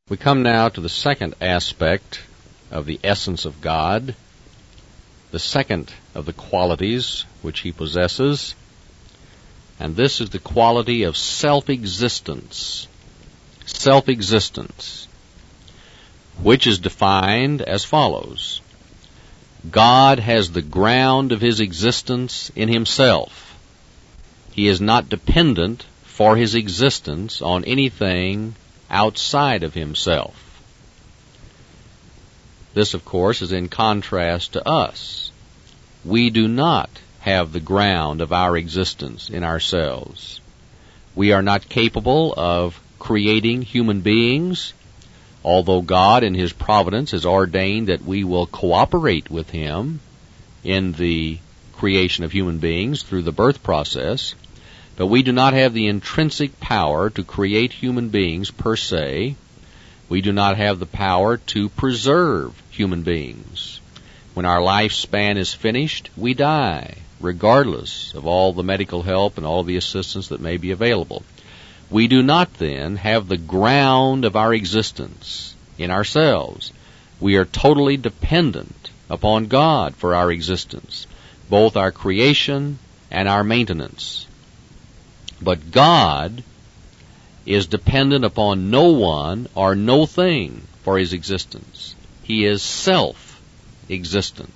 We come now to the second aspect of the essence of God, the second of the qualities which He possesses, and this is the quality of self-existence. Self-existence, which is defined as follows. God has the ground of His existence in Himself. He is not dependent for His existence on anything outside of Himself. This, of course, is in contrast to us. We do not have the ground of our existence in ourselves. We are not capable of creating human beings, although God in His providence has ordained that we will cooperate with Him in the creation of human beings through the birth process. But we do not have the intrinsic power to create human beings per se. We do not have the power to preserve human beings. When our lifespan is finished, we die, regardless of all the medical help and all the assistance that may be available. We do not then have the ground of our existence in ourselves. We are totally dependent upon God for our existence, both our creation and our maintenance. But God is dependent upon no one or no thing for His existence. He is self-existent.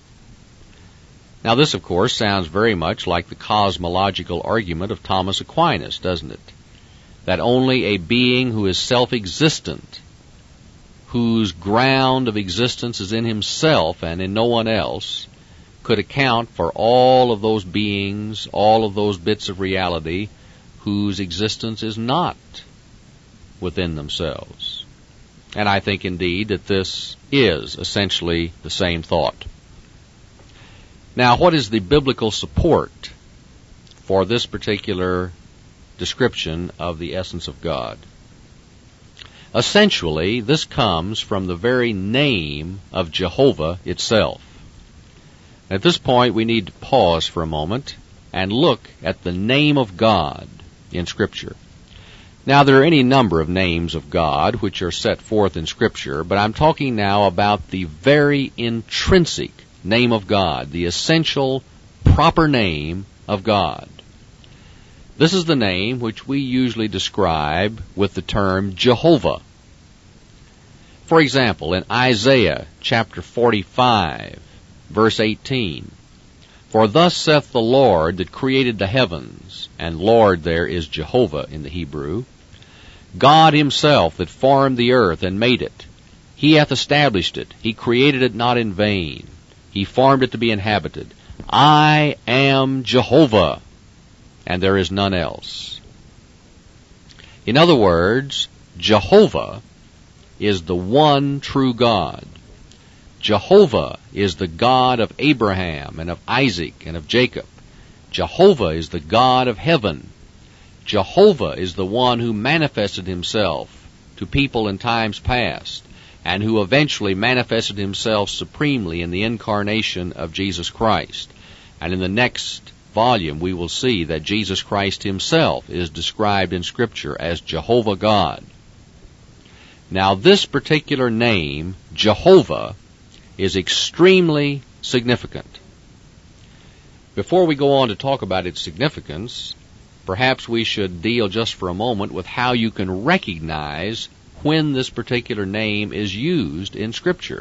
Now this, of course, sounds very much like the cosmological argument of Thomas Aquinas, doesn't it? That only a being who is self-existent, whose ground of existence is in himself and in no one else, could account for all of those beings, all of those bits of reality whose existence is not within themselves. And I think indeed that this is essentially the same thought. Now, what is the biblical support for this particular description of the essence of God? Essentially, this comes from the very name of Jehovah itself. At this point, we need to pause for a moment and look at the name of God in Scripture. Now, there are any number of names of God which are set forth in Scripture, but I'm talking now about the very intrinsic name of God, the essential, proper name of God. This is the name which we usually describe with the term Jehovah. For example, in Isaiah chapter 45, verse 18, "For thus saith the Lord that created the heavens," and Lord there is Jehovah in the Hebrew, "God Himself that formed the earth and made it. He hath established it. He created it not in vain. He formed it to be inhabited. I am Jehovah, and there is none else." In other words, Jehovah is the one true God. Jehovah is the God of Abraham and of Isaac and of Jacob. Jehovah is the God of heaven. Jehovah is the one who manifested Himself to people in times past and who eventually manifested Himself supremely in the incarnation of Jesus Christ. And in the next volume we will see that Jesus Christ Himself is described in Scripture as Jehovah God. Now this particular name, Jehovah, is extremely significant. Before we go on to talk about its significance, perhaps we should deal just for a moment with how you can recognize when this particular name is used in Scripture.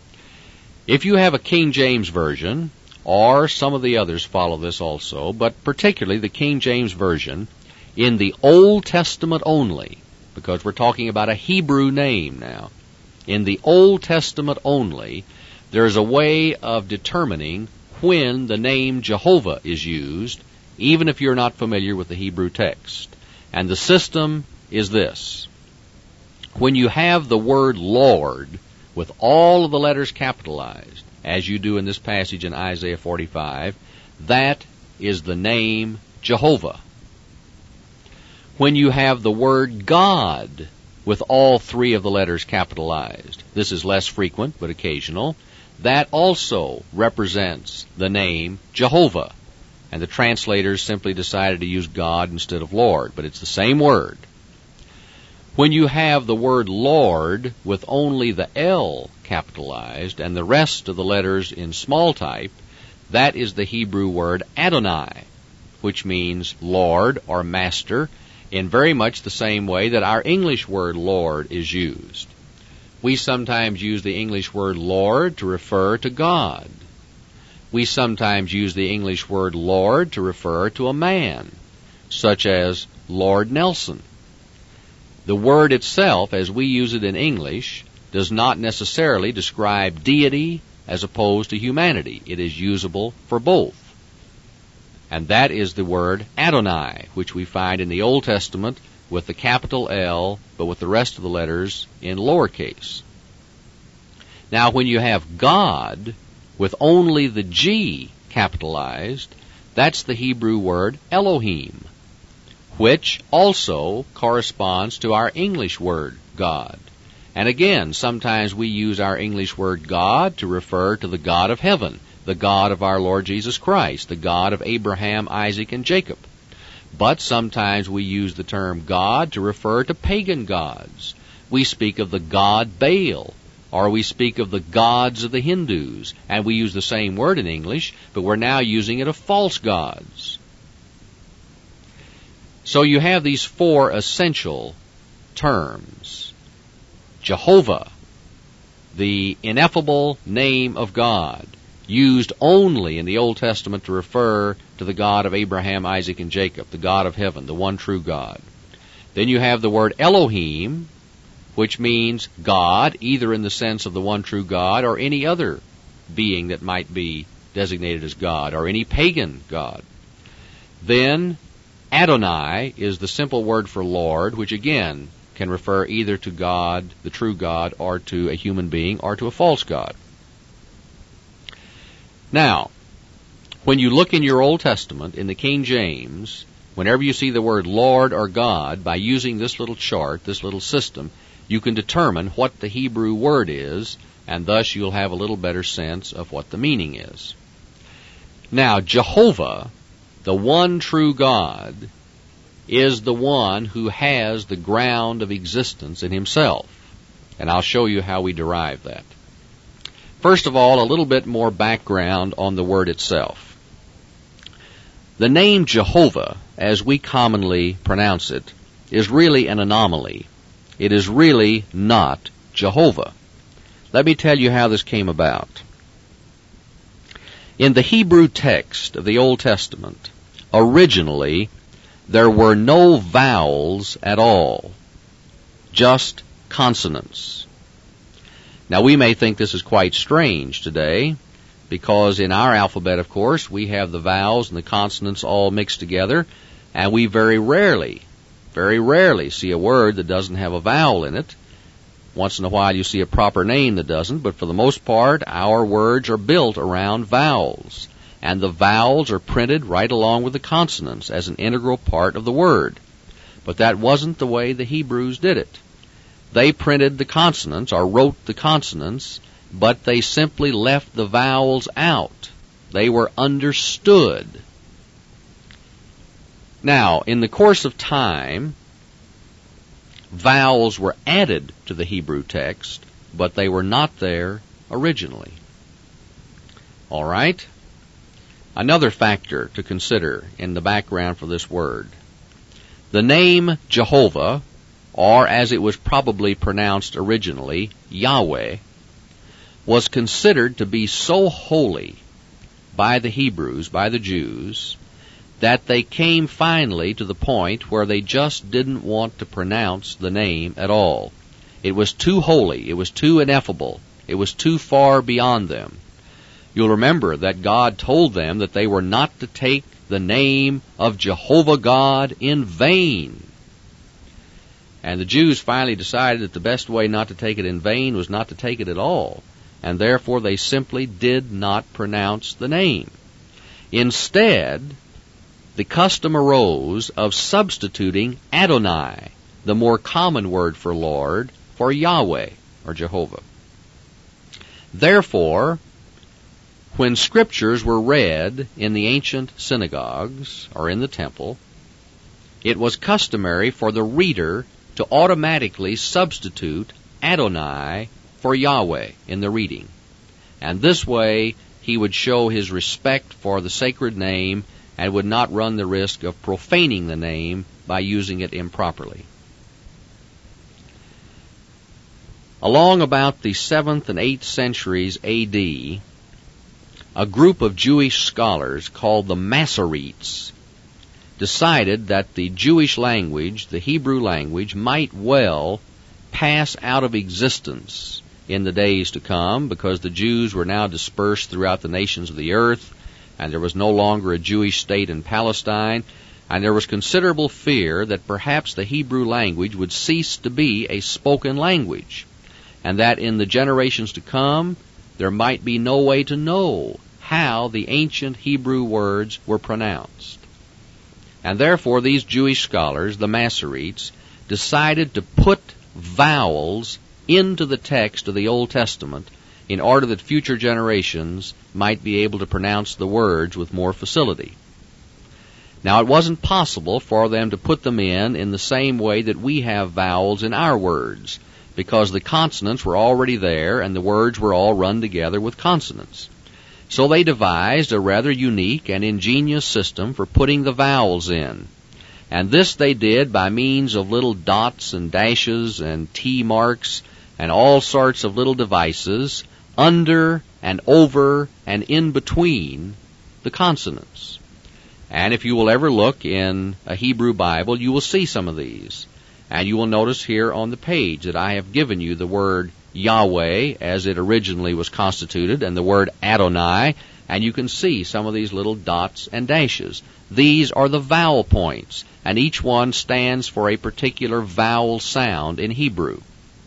If you have a King James Version, or some of the others follow this also, but particularly the King James Version, in the Old Testament only, because we're talking about a Hebrew name now, in the Old Testament only, there's a way of determining when the name Jehovah is used, even if you're not familiar with the Hebrew text. And the system is this. When you have the word Lord with all of the letters capitalized, as you do in this passage in Isaiah 45, that is the name Jehovah. When you have the word God with all three of the letters capitalized, this is less frequent but occasional, that also represents the name Jehovah. And the translators simply decided to use God instead of Lord, but it's the same word. When you have the word Lord with only the L capitalized and the rest of the letters in small type, that is the Hebrew word Adonai, which means Lord or Master, in very much the same way that our English word Lord is used. We sometimes use the English word Lord to refer to God. We sometimes use the English word Lord to refer to a man, such as Lord Nelson. The word itself, as we use it in English, does not necessarily describe deity as opposed to humanity. It is usable for both. And that is the word Adonai, which we find in the Old Testament with the capital L, but with the rest of the letters in lowercase. Now, when you have God with only the G capitalized, that's the Hebrew word Elohim, which also corresponds to our English word God. And again, sometimes we use our English word God to refer to the God of heaven, the God of our Lord Jesus Christ, the God of Abraham, Isaac, and Jacob. But sometimes we use the term God to refer to pagan gods. We speak of the god Baal, or we speak of the gods of the Hindus, and we use the same word in English, but we're now using it of false gods. So you have these four essential terms. Jehovah, the ineffable name of God, used only in the Old Testament to refer to the God of Abraham, Isaac, and Jacob, the God of heaven, the one true God. Then you have the word Elohim, which means God, either in the sense of the one true God or any other being that might be designated as God, or any pagan god. Then Adonai is the simple word for Lord, which again can refer either to God, the true God, or to a human being, or to a false god. Now, when you look in your Old Testament, in the King James, whenever you see the word Lord or God, by using this little chart, this little system, you can determine what the Hebrew word is, and thus you'll have a little better sense of what the meaning is. Now, Jehovah, the one true God, is the one who has the ground of existence in himself. And I'll show you how we derive that. First of all, a little bit more background on the word itself. The name Jehovah, as we commonly pronounce it, is really an anomaly. It is really not Jehovah. Let me tell you how this came about. In the Hebrew text of the Old Testament, originally, there were no vowels at all, just consonants. Now, we may think this is quite strange today, because in our alphabet, of course, we have the vowels and the consonants all mixed together, and we very rarely see a word that doesn't have a vowel in it. Once in a while you see a proper name that doesn't, but for the most part, our words are built around vowels. And the vowels are printed right along with the consonants as an integral part of the word. But that wasn't the way the Hebrews did it. They printed the consonants, or wrote the consonants, but they simply left the vowels out. They were understood. Now, in the course of time, vowels were added to the Hebrew text, but they were not there originally. All right? Another factor to consider in the background for this word. The name Jehovah, or as it was probably pronounced originally, Yahweh, was considered to be so holy by the Hebrews, by the Jews, that they came finally to the point where they just didn't want to pronounce the name at all. It was too holy, it was too ineffable, it was too far beyond them. You'll remember that God told them that they were not to take the name of Jehovah God in vain. And the Jews finally decided that the best way not to take it in vain was not to take it at all. And therefore they simply did not pronounce the name. Instead, the custom arose of substituting Adonai, the more common word for Lord, for Yahweh, or Jehovah. Therefore, when scriptures were read in the ancient synagogues, or in the temple, it was customary for the reader to automatically substitute Adonai for Yahweh in the reading. And this way, he would show his respect for the sacred name and would not run the risk of profaning the name by using it improperly. Along about the 7th and 8th centuries A.D., a group of Jewish scholars called the Masoretes decided that the Jewish language, the Hebrew language, might well pass out of existence in the days to come, because the Jews were now dispersed throughout the nations of the earth, and there was no longer a Jewish state in Palestine, and there was considerable fear that perhaps the Hebrew language would cease to be a spoken language, and that in the generations to come there might be no way to know how the ancient Hebrew words were pronounced. And therefore these Jewish scholars, the Masoretes, decided to put vowels into the text of the Old Testament in order that future generations might be able to pronounce the words with more facility. Now, it wasn't possible for them to put them in the same way that we have vowels in our words, because the consonants were already there and the words were all run together with consonants. So they devised a rather unique and ingenious system for putting the vowels in. And this they did by means of little dots and dashes and T marks and all sorts of little devices under and over and in between the consonants. And if you will ever look in a Hebrew Bible, you will see some of these. And you will notice here on the page that I have given you the word Yahweh as it originally was constituted and the word Adonai, and you can see some of these little dots and dashes. These are the vowel points, and each one stands for a particular vowel sound in Hebrew.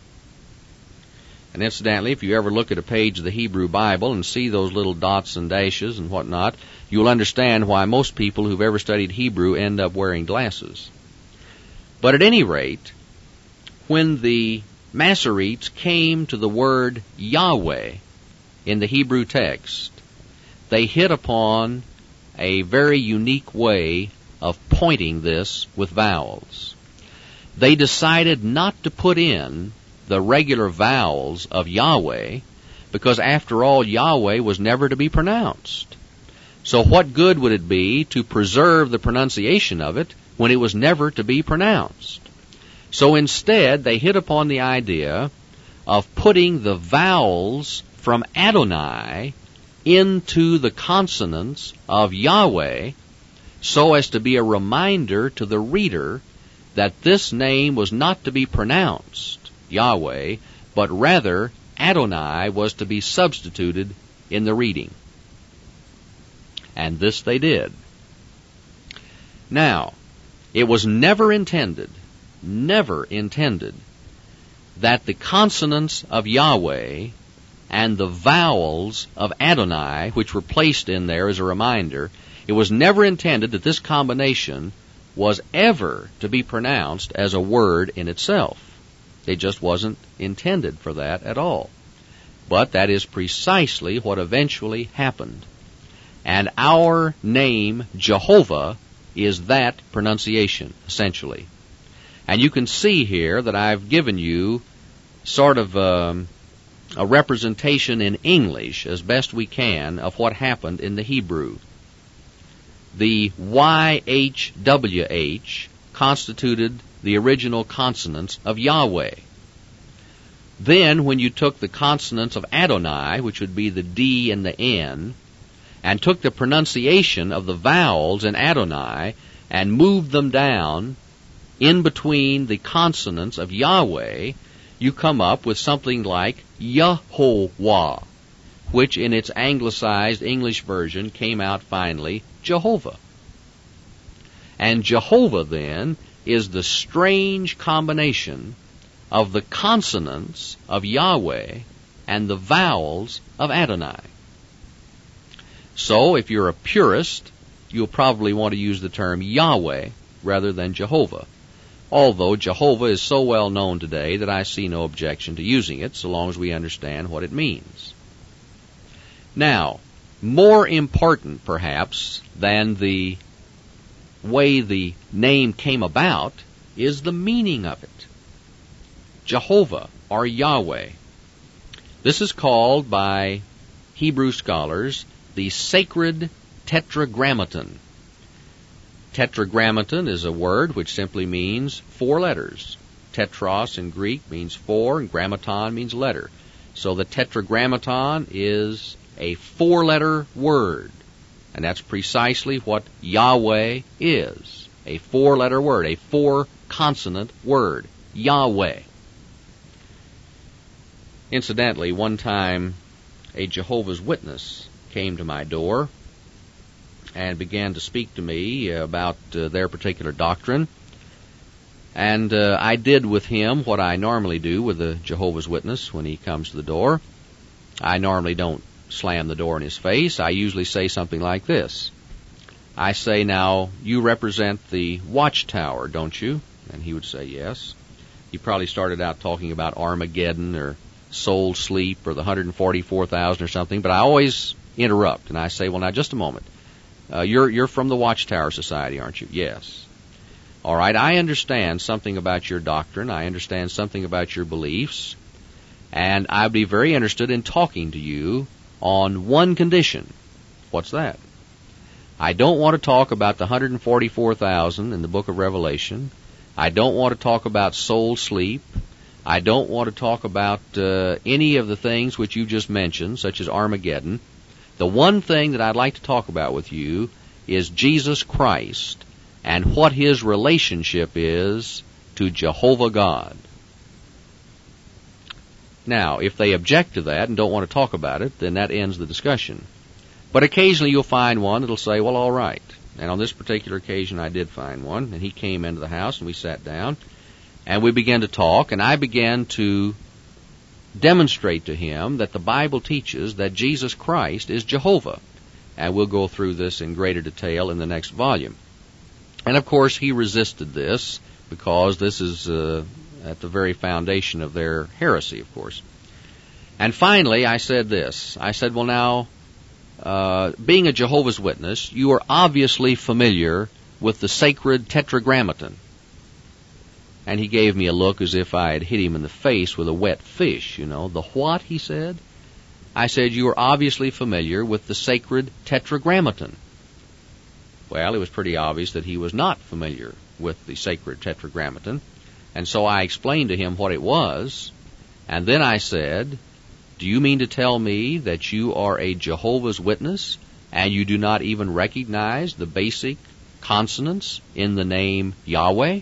And incidentally, if you ever look at a page of the Hebrew Bible and see those little dots and dashes and whatnot, you'll understand why most people who've ever studied Hebrew end up wearing glasses. But at any rate, when the Masoretes came to the word Yahweh in the Hebrew text, they hit upon a very unique way of pointing this with vowels. They decided not to put in the regular vowels of Yahweh, because after all, Yahweh was never to be pronounced. So what good would it be to preserve the pronunciation of it when it was never to be pronounced? So instead, they hit upon the idea of putting the vowels from Adonai into the consonants of Yahweh, so as to be a reminder to the reader that this name was not to be pronounced Yahweh, but rather Adonai was to be substituted in the reading. And this they did. Now, it was never intended that the consonants of Yahweh and the vowels of Adonai, which were placed in there as a reminder, it was never intended that this combination was ever to be pronounced as a word in itself. It just wasn't intended for that at all. But that is precisely what eventually happened. And our name, Jehovah, is that pronunciation, essentially. And you can see here that I've given you sort of a representation in English, as best we can, of what happened in the Hebrew. The YHWH constituted the original consonants of Yahweh. Then, when you took the consonants of Adonai, which would be the D and the N, and took the pronunciation of the vowels in Adonai and moved them down in between the consonants of Yahweh, you come up with something like Yehovah, which in its anglicized English version came out finally Jehovah. And Jehovah, then, is the strange combination of the consonants of Yahweh and the vowels of Adonai. So, if you're a purist, you'll probably want to use the term Yahweh rather than Jehovah, although Jehovah is so well known today that I see no objection to using it, so long as we understand what it means. Now, more important, perhaps, than the way the name came about is the meaning of it. Jehovah or Yahweh. This is called by Hebrew scholars the sacred tetragrammaton. Tetragrammaton is a word which simply means 4 letters. Tetros in Greek means 4, and grammaton means letter. So the tetragrammaton is a 4-letter word, and that's precisely what Yahweh is. A 4-letter word, a 4-consonant word, Yahweh. Incidentally, one time a Jehovah's Witness came to my door and began to speak to me about their particular doctrine. And I did with him what I normally do with a Jehovah's Witness when he comes to the door. I normally don't slam the door in his face. I usually say something like this. I say, now, you represent the Watchtower, don't you? And he would say, yes. He probably started out talking about Armageddon or soul sleep or the 144,000 or something, but I always interrupt, and I say, well, now, just a moment. You're from the Watchtower Society, aren't you? Yes. All right, I understand something about your doctrine. I understand something about your beliefs, and I'd be very interested in talking to you on one condition. What's that? I don't want to talk about the 144,000 in the book of Revelation. I don't want to talk about soul sleep. I don't want to talk about any of the things which you just mentioned, such as Armageddon. The one thing that I'd like to talk about with you is Jesus Christ and what his relationship is to Jehovah God. Now, if they object to that and don't want to talk about it, then that ends the discussion. But occasionally you'll find one that'll say, well, all right. And on this particular occasion I did find one, and he came into the house and we sat down. And we began to talk, and I began to demonstrate to him that the Bible teaches that Jesus Christ is Jehovah. And we'll go through this in greater detail in the next volume. And of course he resisted this, because this is at the very foundation of their heresy, of course. And finally I said this. I said, well, now, being a Jehovah's Witness, you are obviously familiar with the sacred tetragrammaton. And he gave me a look as if I had hit him in the face with a wet fish, you know. The what, he said? I said, you are obviously familiar with the sacred tetragrammaton. Well, it was pretty obvious that he was not familiar with the sacred tetragrammaton. And so I explained to him what it was. And then I said, do you mean to tell me that you are a Jehovah's Witness and you do not even recognize the basic consonants in the name Yahweh?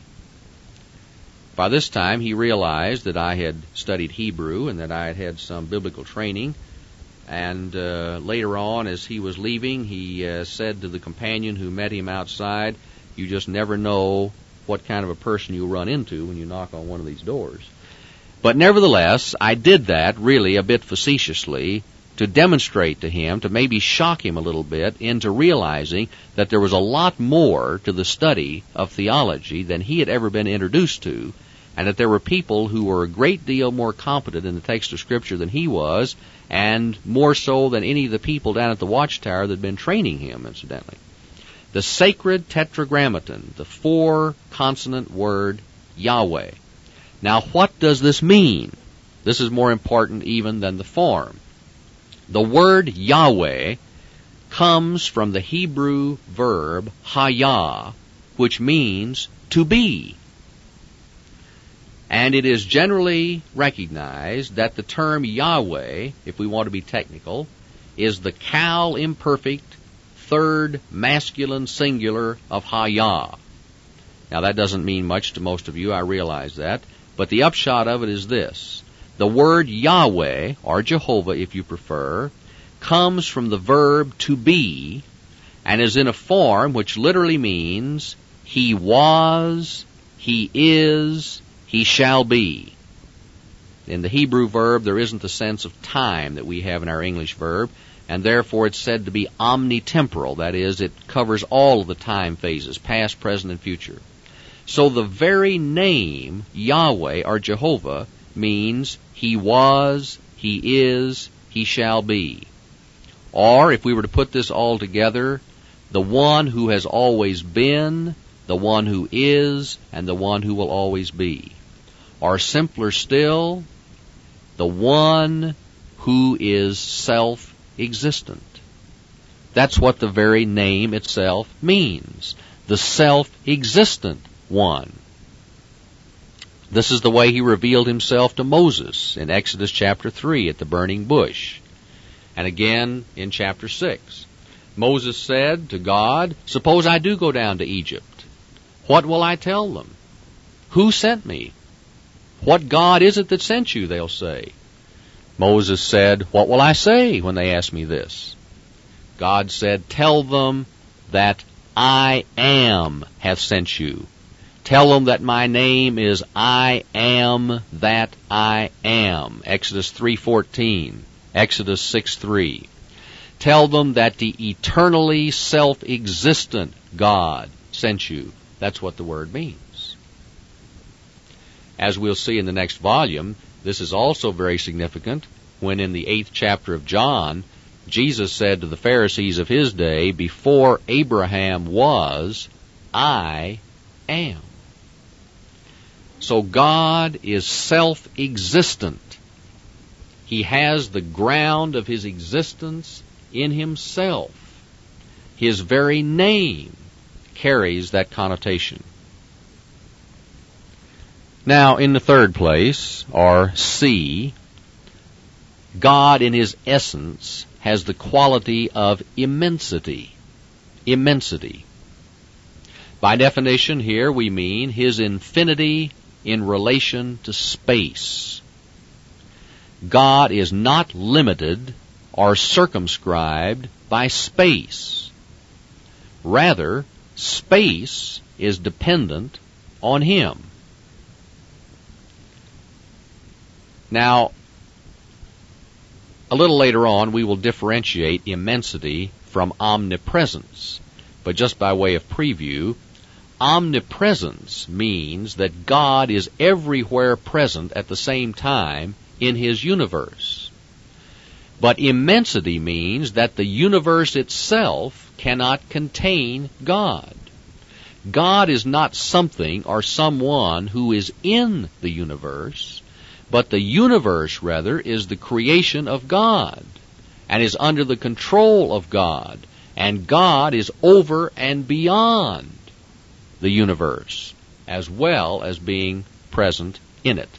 By this time, he realized that I had studied Hebrew and that I had had some biblical training. And later on, as he was leaving, he said to the companion who met him outside, you just never know what kind of a person you'll run into when you knock on one of these doors. But nevertheless, I did that really a bit facetiously to demonstrate to him, to maybe shock him a little bit into realizing that there was a lot more to the study of theology than he had ever been introduced to, and that there were people who were a great deal more competent in the text of Scripture than he was, and more so than any of the people down at the Watchtower that had been training him, incidentally. The sacred tetragrammaton, the 4-consonant word Yahweh. Now, what does this mean? This is more important even than the form. The word Yahweh comes from the Hebrew verb hayah, which means to be. And it is generally recognized that the term Yahweh, if we want to be technical, is the Cal imperfect third masculine singular of Hayah. Now that doesn't mean much to most of you, I realize that, but the upshot of it is this. The word Yahweh, or Jehovah if you prefer, comes from the verb to be, and is in a form which literally means he was, he is, he shall be. In the Hebrew verb, there isn't the sense of time that we have in our English verb, and therefore it's said to be omnitemporal. That is, it covers all of the time phases, past, present, and future. So the very name, Yahweh or Jehovah, means he was, he is, he shall be. Or, if we were to put this all together, the one who has always been, the one who is, and the one who will always be. or simpler still, the one who is self-existent. That's what the very name itself means, the self-existent one. This is the way he revealed himself to Moses in Exodus chapter 3 at the burning bush, and again in chapter 6. Moses said to God, "Suppose I do go down to Egypt. What will I tell them? Who sent me? What God is it that sent you?" they'll say. Moses said, "What will I say when they ask me this?" God said, "Tell them that I am hath sent you. Tell them that my name is I am that I am." Exodus 3:14, Exodus 6:3. Tell them that the eternally self-existent God sent you. That's what the word means. As we'll see in the next volume, this is also very significant when in the 8th chapter of John, Jesus said to the Pharisees of his day, "Before Abraham was, I am." So God is self-existent. He has the ground of his existence in himself. His very name carries that connotation. Now, in the third place, or C, God in his essence has the quality of immensity. Immensity. By definition here we mean his infinity in relation to space. God is not limited or circumscribed by space. Rather, space is dependent on him. Now, a little later on we will differentiate immensity from omnipresence. But just by way of preview, omnipresence means that God is everywhere present at the same time in his universe. But immensity means that the universe itself cannot contain God. God is not something or someone who is in the universe, but the universe, rather, is the creation of God and is under the control of God, and God is over and beyond the universe, as well as being present in it.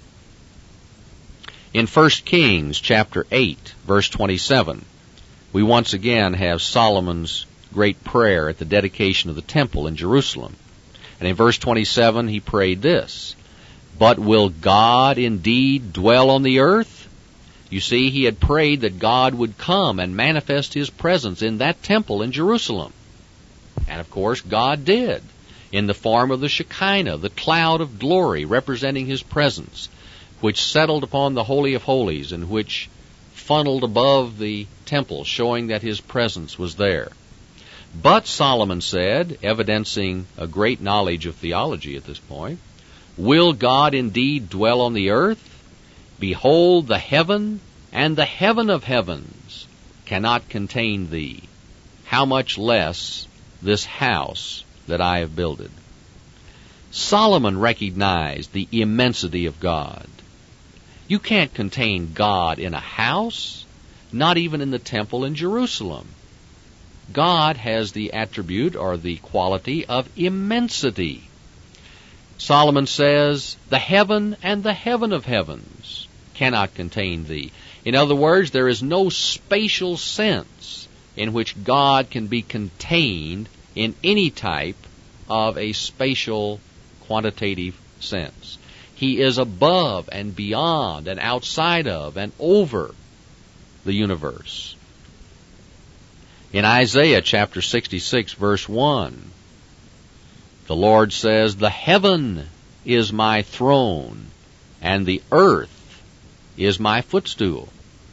In 1 Kings chapter 8, verse 27, we once again have Solomon's great prayer at the dedication of the temple in Jerusalem. And in verse 27 he prayed this, "But will God indeed dwell on the earth?" You see, he had prayed that God would come and manifest his presence in that temple in Jerusalem. And of course God did, in the form of the Shekinah, the cloud of glory representing his presence, which settled upon the Holy of Holies and which funneled above the temple, showing that his presence was there. But Solomon said, evidencing a great knowledge of theology at this point, "Will God indeed dwell on the earth? Behold, the heaven and the heaven of heavens cannot contain thee. How much less this house that I have builded?" Solomon recognized the immensity of God. You can't contain God in a house, not even in the temple in Jerusalem. God has the attribute or the quality of immensity. Solomon says, "The heaven and the heaven of heavens cannot contain thee." In other words, there is no spatial sense in which God can be contained in any type of a spatial quantitative sense. He is above and beyond and outside of and over the universe. In Isaiah chapter 66, verse 1, the Lord says, "The heaven is my throne, and the earth is my footstool."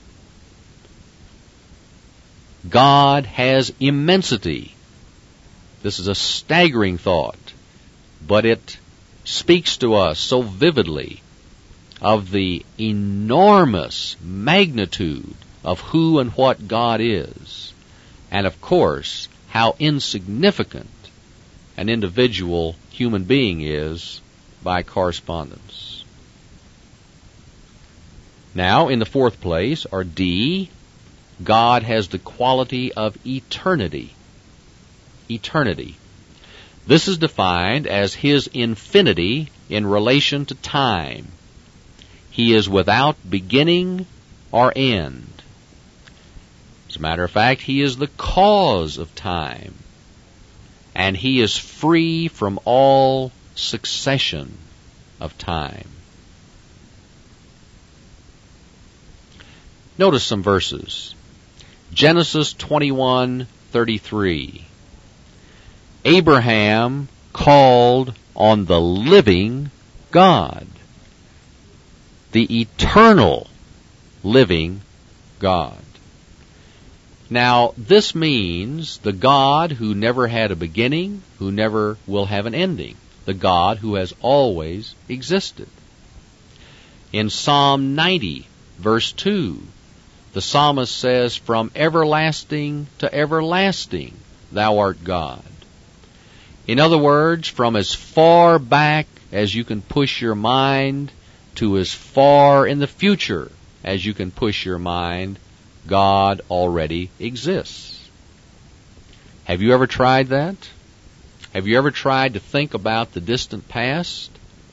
God has immensity. This is a staggering thought, but it speaks to us so vividly of the enormous magnitude of who and what God is, and of course how insignificant an individual human being is by correspondence. Now, in the fourth place, or D, God has the quality of eternity. Eternity. This is defined as His infinity in relation to time. He is without beginning or end. As a matter of fact, He is the cause of time, and He is free from all succession of time. Notice some verses. Genesis 21:33. Abraham called on the living God, the eternal living God. Now, this means the God who never had a beginning, who never will have an ending, the God who has always existed. In Psalm 90, verse 2, the psalmist says, "From everlasting to everlasting, thou art God." In other words, from as far back as you can push your mind to as far in the future as you can push your mind, God already exists. Have you ever tried that? Have you ever tried to think about the distant past?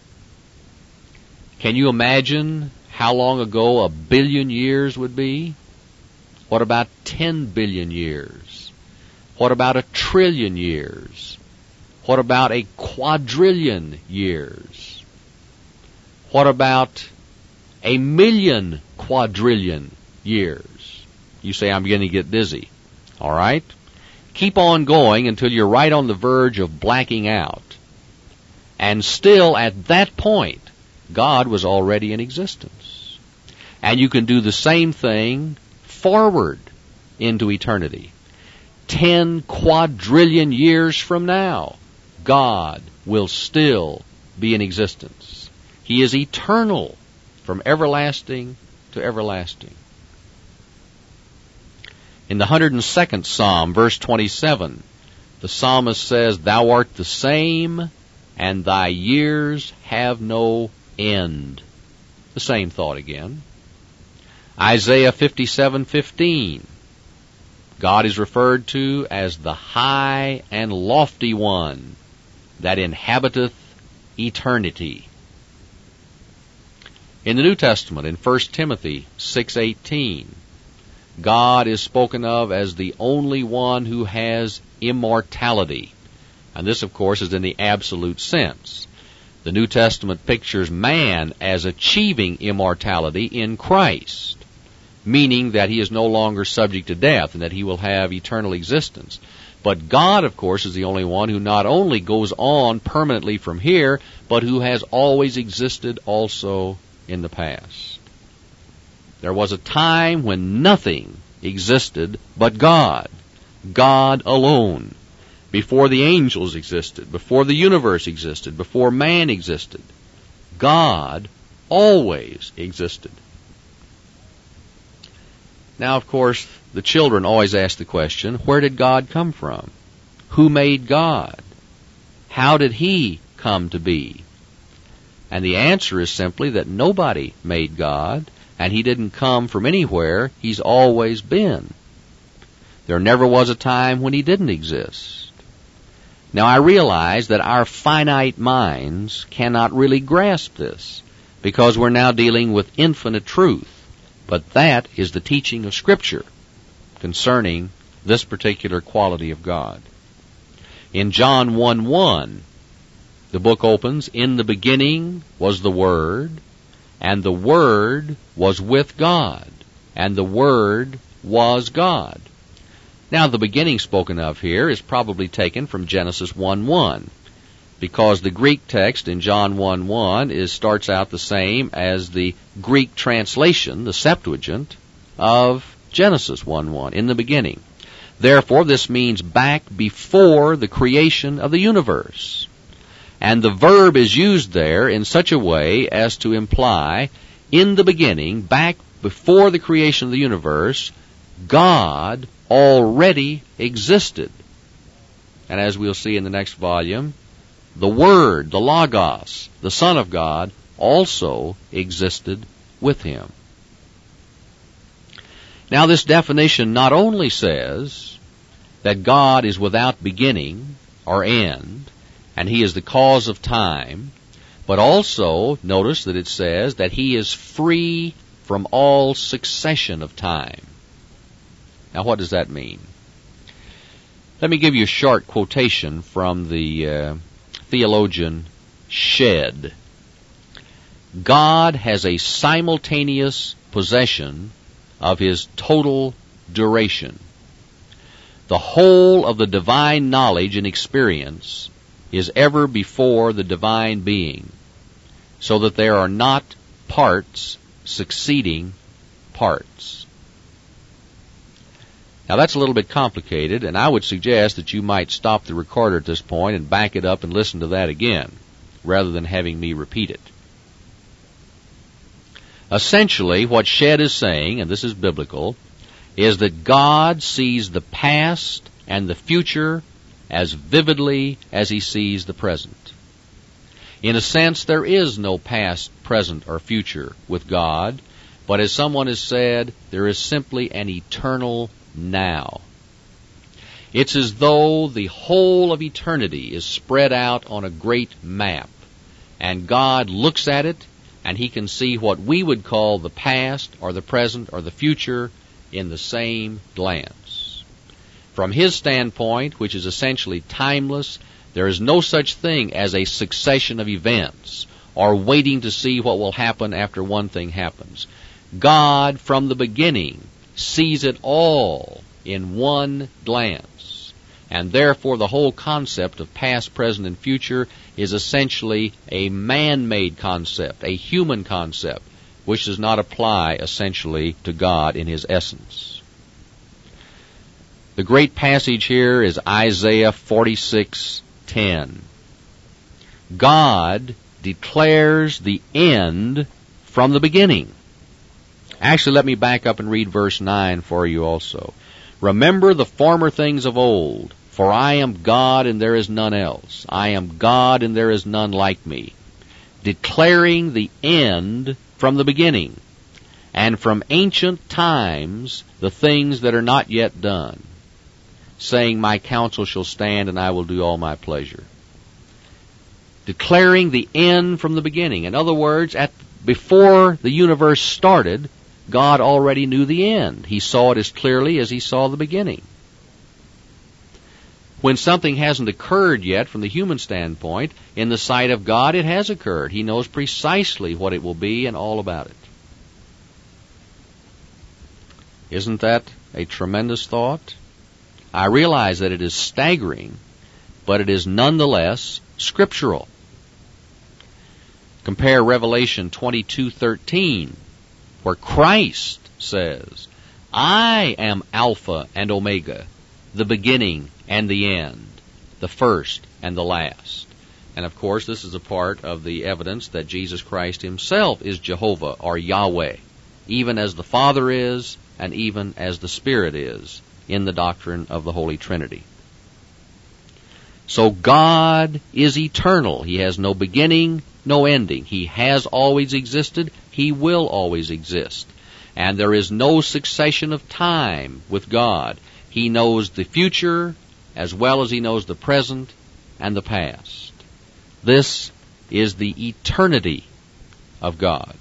Can you imagine how long ago 1 billion years would be? What about 10 billion years? What about 1 trillion years? What about 1 quadrillion years? What about 1,000,000 quadrillion years? You say, I'm going to get dizzy. All right? Keep on going until you're right on the verge of blacking out. And still at that point, God was already in existence. And you can do the same thing forward into eternity. 10 quadrillion years from now, God will still be in existence. He is eternal from everlasting to everlasting. In the 102nd Psalm, verse 27, the psalmist says, "Thou art the same, and thy years have no end." The same thought again. Isaiah 57:15, God is referred to as the high and lofty one that inhabiteth eternity. In the New Testament, in 1 Timothy 6:18, God is spoken of as the only one who has immortality. And this, of course, is in the absolute sense. The New Testament pictures man as achieving immortality in Christ, meaning that he is no longer subject to death and that he will have eternal existence. But God, of course, is the only one who not only goes on permanently from here, but who has always existed also in the past. There was a time when nothing existed but God, God alone, before the angels existed, before the universe existed, before man existed. God always existed. Now, of course, the children always ask the question, where did God come from? Who made God? How did He come to be? And the answer is simply that nobody made God, and He didn't come from anywhere. He's always been. There never was a time when He didn't exist. Now, I realize that our finite minds cannot really grasp this, because we're now dealing with infinite truth. But that is the teaching of Scripture concerning this particular quality of God. In John 1:1, the book opens, "In the beginning was the Word, and the Word was with God, and the Word was God." Now, the beginning spoken of here is probably taken from Genesis 1:1, because the Greek text in John 1:1 starts out the same as the Greek translation, the Septuagint, of Genesis 1:1, in the beginning. Therefore, this means back before the creation of the universe. And the verb is used there in such a way as to imply, in the beginning, back before the creation of the universe, God already existed. And as we'll see in the next volume, the Word, the Logos, the Son of God, also existed with Him. Now, this definition not only says that God is without beginning or end, and He is the cause of time, but also, notice that it says that He is free from all succession of time. Now, what does that mean? Let me give you a short quotation from the theologian Shedd. God has a simultaneous possession of His total duration. The whole of the divine knowledge and experience is ever before the divine being, so that there are not parts succeeding parts. Now that's a little bit complicated, and I would suggest that you might stop the recorder at this point and back it up and listen to that again, rather than having me repeat it. Essentially, what Shedd is saying, and this is biblical, is that God sees the past and the future as vividly as He sees the present. In a sense, there is no past, present, or future with God, but as someone has said, there is simply an eternal now. It's as though the whole of eternity is spread out on a great map, and God looks at it, and He can see what we would call the past, or the present, or the future in the same glance. From His standpoint, which is essentially timeless, there is no such thing as a succession of events, or waiting to see what will happen after one thing happens. God, from the beginning, sees it all in one glance, and therefore the whole concept of past, present, and future is essentially a man-made concept, a human concept, which does not apply essentially to God in His essence. The great passage here is Isaiah 46:10. God declares the end from the beginning. Actually, let me back up and read verse 9 for you also. Remember the former things of old, for I am God and there is none else. I am God and there is none like me, declaring the end from the beginning, and from ancient times the things that are not yet done, saying, my counsel shall stand and I will do all my pleasure. Declaring the end from the beginning. In other words, before the universe started, God already knew the end. He saw it as clearly as He saw the beginning. When something hasn't occurred yet from the human standpoint, in the sight of God it has occurred. He knows precisely what it will be and all about it. Isn't that a tremendous thought? I realize that it is staggering, but it is nonetheless scriptural. Compare Revelation 22:13, where Christ says, I am Alpha and Omega, the beginning and the end, the first and the last. And of course, this is a part of the evidence that Jesus Christ Himself is Jehovah or Yahweh, even as the Father is and even as the Spirit is in the doctrine of the Holy Trinity. So God is eternal. He has no beginning, no ending. He has always existed. He will always exist. And there is no succession of time with God. He knows the future as well as He knows the present and the past. This is the eternity of God.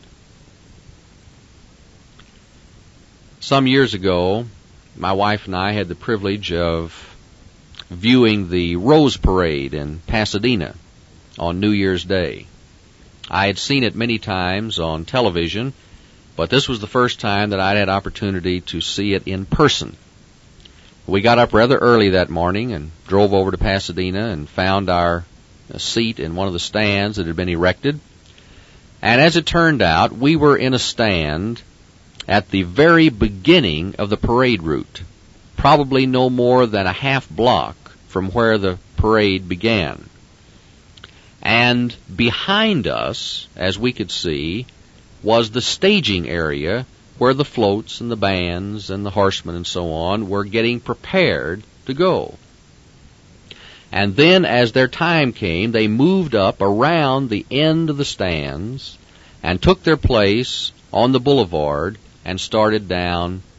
Some years ago, my wife and I had the privilege of viewing the Rose Parade in Pasadena on New Year's Day. I had seen it many times on television, but this was the first time that I'd had opportunity to see it in person. We got up rather early that morning and drove over to Pasadena and found our seat in one of the stands that had been erected. And as it turned out, we were in a stand at the very beginning of the parade route, probably no more than a half block from where the parade began. And behind us, as we could see, was the staging area where the floats and the bands and the horsemen and so on were getting prepared to go. And then as their time came, they moved up around the end of the stands and took their place on the boulevard and started down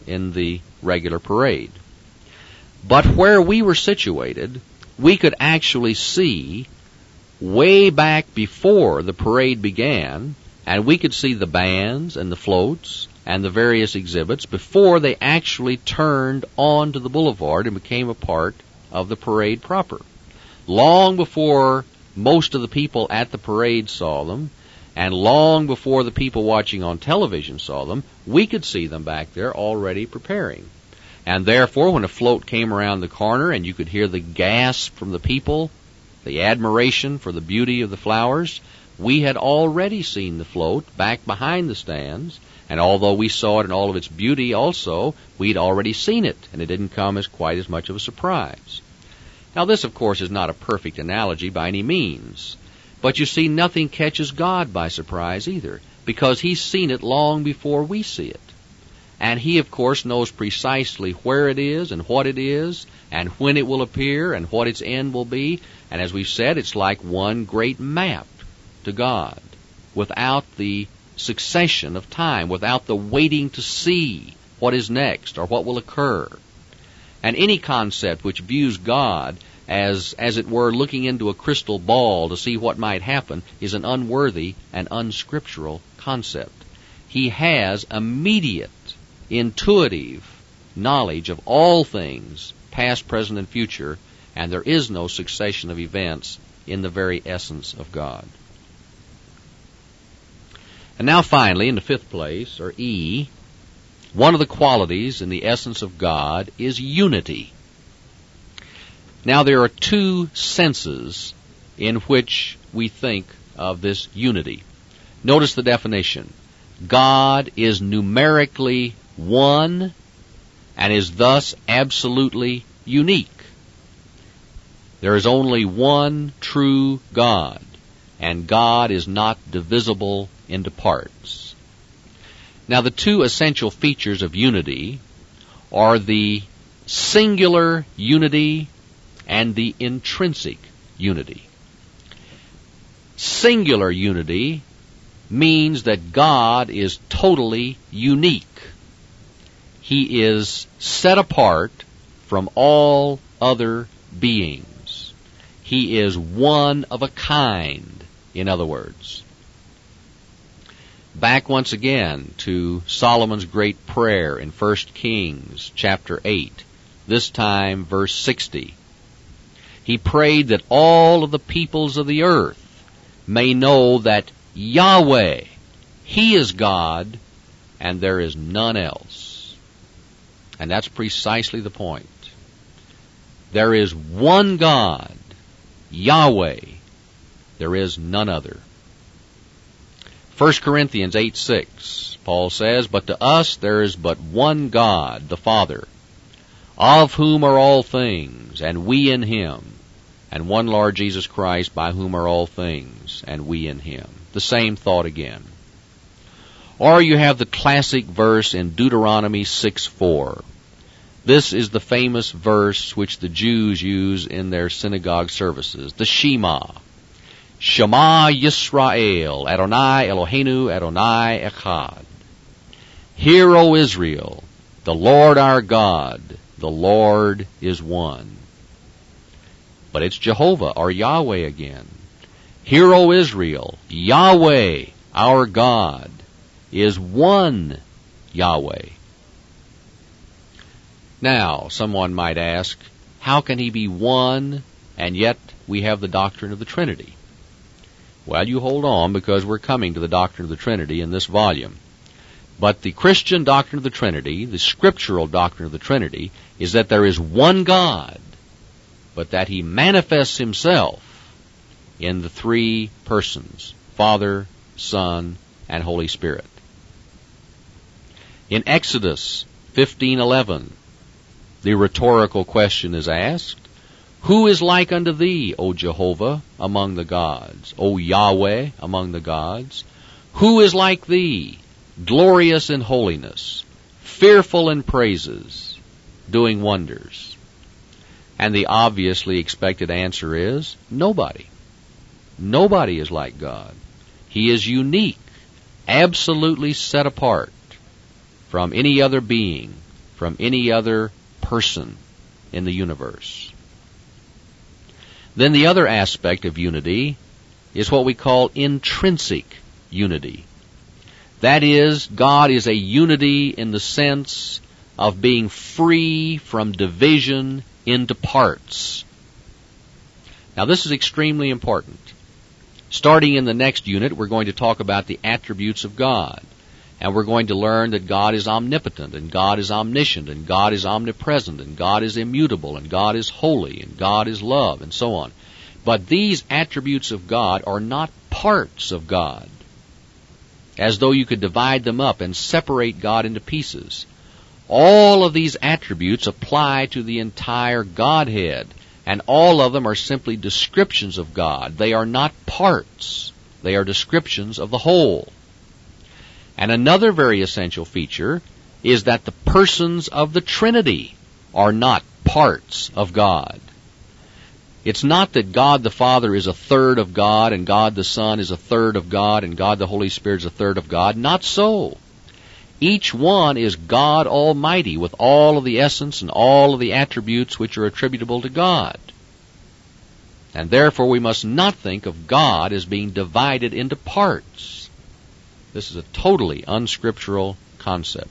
in the regular parade. But where we were situated, we could actually see way back before the parade began, and we could see the bands and the floats and the various exhibits before they actually turned onto the boulevard and became a part of the parade proper. Long before most of the people at the parade saw them, and long before the people watching on television saw them, we could see them back there already preparing. And therefore, when a float came around the corner and you could hear the gasp from the people, the admiration for the beauty of the flowers, we had already seen the float back behind the stands, and although we saw it in all of its beauty also, we'd already seen it, and it didn't come as quite as much of a surprise. Now this, of course, is not a perfect analogy by any means, but you see, nothing catches God by surprise either, because He's seen it long before we see it. And He, of course, knows precisely where it is and what it is and when it will appear and what its end will be. And as we've said, it's like one great map to God, without the succession of time, without the waiting to see what is next or what will occur. And any concept which views God as it were, looking into a crystal ball to see what might happen is an unworthy and unscriptural concept. He has immediate, intuitive knowledge of all things, past, present, and future, and there is no succession of events in the very essence of God. And now finally, in the fifth place, or E, one of the qualities in the essence of God is unity. Now there are two senses in which we think of this unity. Notice the definition. God is numerically one and is thus absolutely unique. There is only one true God, and God is not divisible into parts. Now the two essential features of unity are the singular unity and the intrinsic unity. Singular unity means that God is totally unique. He is set apart from all other beings. He is one of a kind, in other words. Back once again to Solomon's great prayer in 1 Kings chapter 8, this time verse 60. He prayed that all of the peoples of the earth may know that Yahweh, He is God, and there is none else. And that's precisely the point. There is one God, Yahweh. There is none other. 1 Corinthians 8:6, Paul says, "But to us there is but one God, the Father, of whom are all things, and we in Him, and one Lord Jesus Christ, by whom are all things, and we in Him." The same thought again. Or you have the classic verse in Deuteronomy 6:4. This is the famous verse which the Jews use in their synagogue services, the Shema. Shema Yisrael, Adonai Eloheinu, Adonai Echad. Hear, O Israel, the Lord our God, the Lord is one. But it's Jehovah, or Yahweh again. Hear, O Israel, Yahweh, our God, is one Yahweh. Now, someone might ask, how can He be one, and yet we have the doctrine of the Trinity? Well, you hold on, because we're coming to the doctrine of the Trinity in this volume. But the Christian doctrine of the Trinity, the scriptural doctrine of the Trinity, is that there is one God, but that He manifests Himself in the three persons, Father, Son, and Holy Spirit. In Exodus 15:11, the rhetorical question is asked, "Who is like unto Thee, O Jehovah, among the gods? O Yahweh, among the gods? Who is like Thee, glorious in holiness, fearful in praises, doing wonders?" And the obviously expected answer is, nobody. Nobody is like God. He is unique, absolutely set apart from any other being from any other person in the universe. Then the other aspect of unity is what we call intrinsic unity. That is, God is a unity in the sense of being free from division into parts. Now this is extremely important. Starting in the next unit, we're going to talk about the attributes of God. And we're going to learn that God is omnipotent, and God is omniscient, and God is omnipresent, and God is immutable, and God is holy, and God is love, and so on. But these attributes of God are not parts of God, as though you could divide them up and separate God into pieces. All of these attributes apply to the entire Godhead, and all of them are simply descriptions of God. They are not parts. They are descriptions of the whole. And another very essential feature is that the persons of the Trinity are not parts of God. It's not that God the Father is a third of God, and God the Son is a third of God, and God the Holy Spirit is a third of God. Not so. Each one is God Almighty with all of the essence and all of the attributes which are attributable to God. And therefore we must not think of God as being divided into parts. This is a totally unscriptural concept.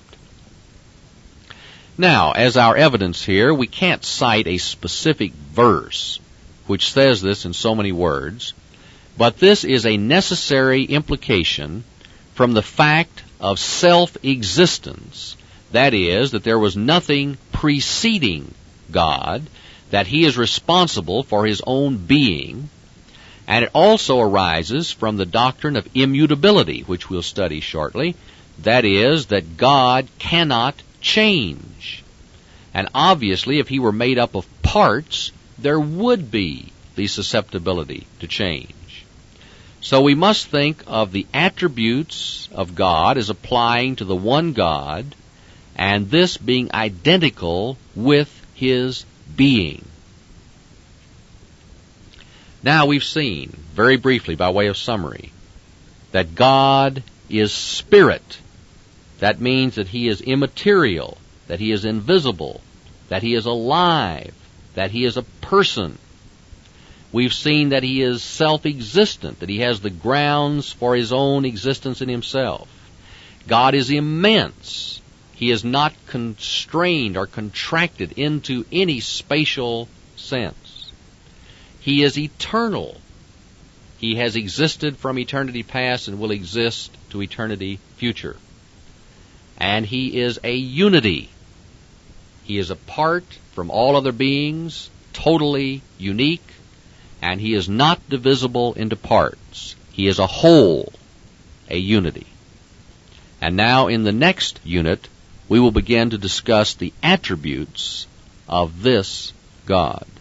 Now, as our evidence here, we can't cite a specific verse which says this in so many words, but this is a necessary implication from the fact of self-existence. That is, that there was nothing preceding God, that He is responsible for His own being, and it also arises from the doctrine of immutability, which we'll study shortly. That is, that God cannot change. And obviously, if He were made up of parts, there would be the susceptibility to change. So we must think of the attributes of God as applying to the one God, and this being identical with His being. Now we've seen, very briefly by way of summary, that God is spirit. That means that He is immaterial, that He is invisible, that He is alive, that He is a person. We've seen that He is self-existent, that He has the grounds for His own existence in Himself. God is immense. He is not constrained or contracted into any spatial sense. He is eternal. He has existed from eternity past and will exist to eternity future. And He is a unity. He is apart from all other beings, totally unique, and He is not divisible into parts. He is a whole, a unity. And now in the next unit, we will begin to discuss the attributes of this God.